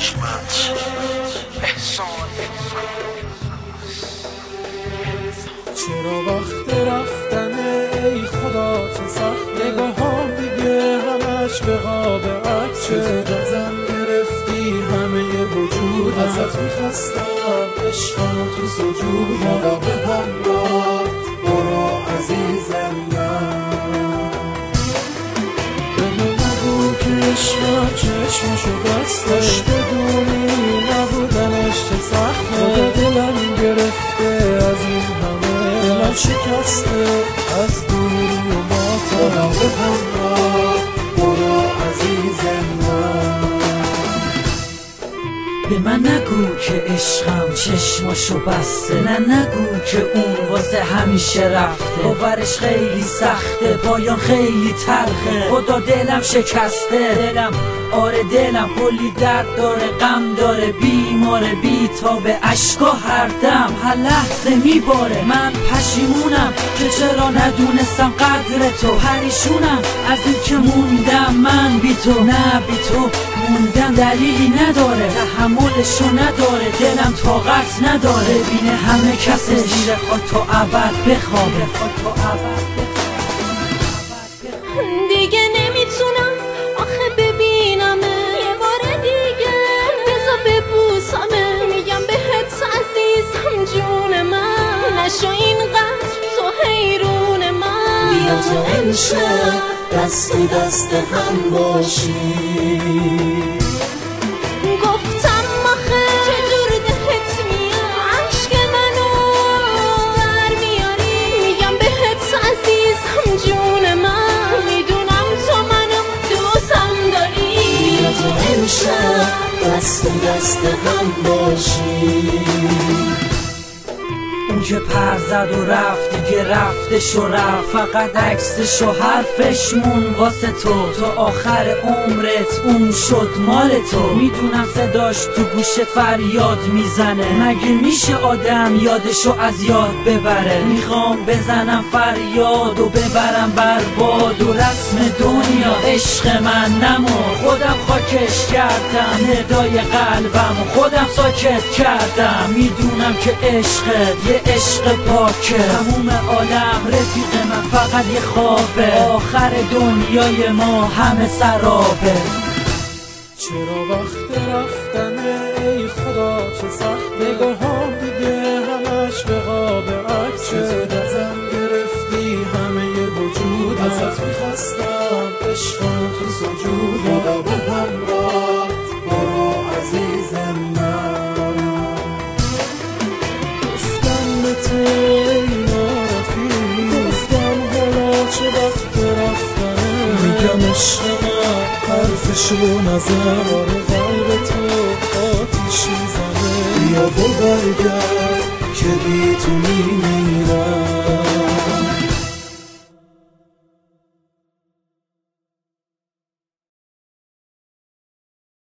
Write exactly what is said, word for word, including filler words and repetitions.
دانشمند احسان. چرا وقت رفتنه ای خدا چه سخت، نگاهام دیگه همش به قاب عکسه، ازم گرفتی همه وجودم، ازت میخواستم عشقم تو سجودم، حالا به همراه برو عزیزم من. به من نگو که عشقم چشمشو بسته، خوش بدونی نبودنش چه سخته، دلم گرفته از این همه، دلم شکسته از دوری و ماتم، حالا به همراه برو عزیزم من. به من نگو که عشقم چشماشو بسته، نه نگو که اون واسه همیشه رفته، باورش خیلی سخته، پایان خیلی تلخه، خدا دلم شکسته، دلم آره دلم کلی درد داره، غم داره، بیماره، بی تا به عشقا هر دم هر لحظه میباره. من پشیمونم که چرا ندونستم قدر تو، پریشونم از این که موندم من بی تو، نه بی تو موندم دلیلی نداره، تحملشو نداره، دلم طاقت نداره، بینه همه کس زیر خاک تا ابد بخوابه. دیگه نمیتونم آخه ببینم یه بار دیگه، بزا ببوسمه، میگم بهت عزیزم جون من، نشو اینقدر تو حیرون من، بیا تو امشب دست دست هم باشی. گفتم آخه چجور دهت میاد عشق منو در میاری، میگم بهت عزیزم جون من، میدونم تو منو دوستم داری، بیا تو امشب دست دست هم باشی. اون که پر زد و رفت دیگه رفتش و رفت، فقط عکسش و حرفش مون واسه تو، تو آخر عمرت اون شد مال تو، میدونم صداش تو گوشت فریاد میزنه، مگه میشه آدم یادشو از یاد ببره، میخوام بزنم فریاد و ببرم برباد و رسم دنیا عشق من نمون، خودم خاکش کردم ندای قلبم و خودم ساکت کردم، میدونم که عشقت یه عشق پاکه، تموم عالم رفیق من فقط یه خوابه، آخر دنیای ما همه سرابه. چرا وقت رفتنه ای خدا چه سخت، نگاهام دیگه همش به قاب عکسه، ازم گرفتی همه وجودم، ازت میخواستم عشقم تو سجودم، حالا به همراه برو عزیزم من. گفتم به تو ای نارفیق، گفتم حالا چه وقت رفتنه، میگم عشق من حرفشو نزن، آره قلب تو آتیش میزنه، بیا و برگرد که بی تو میمیرم.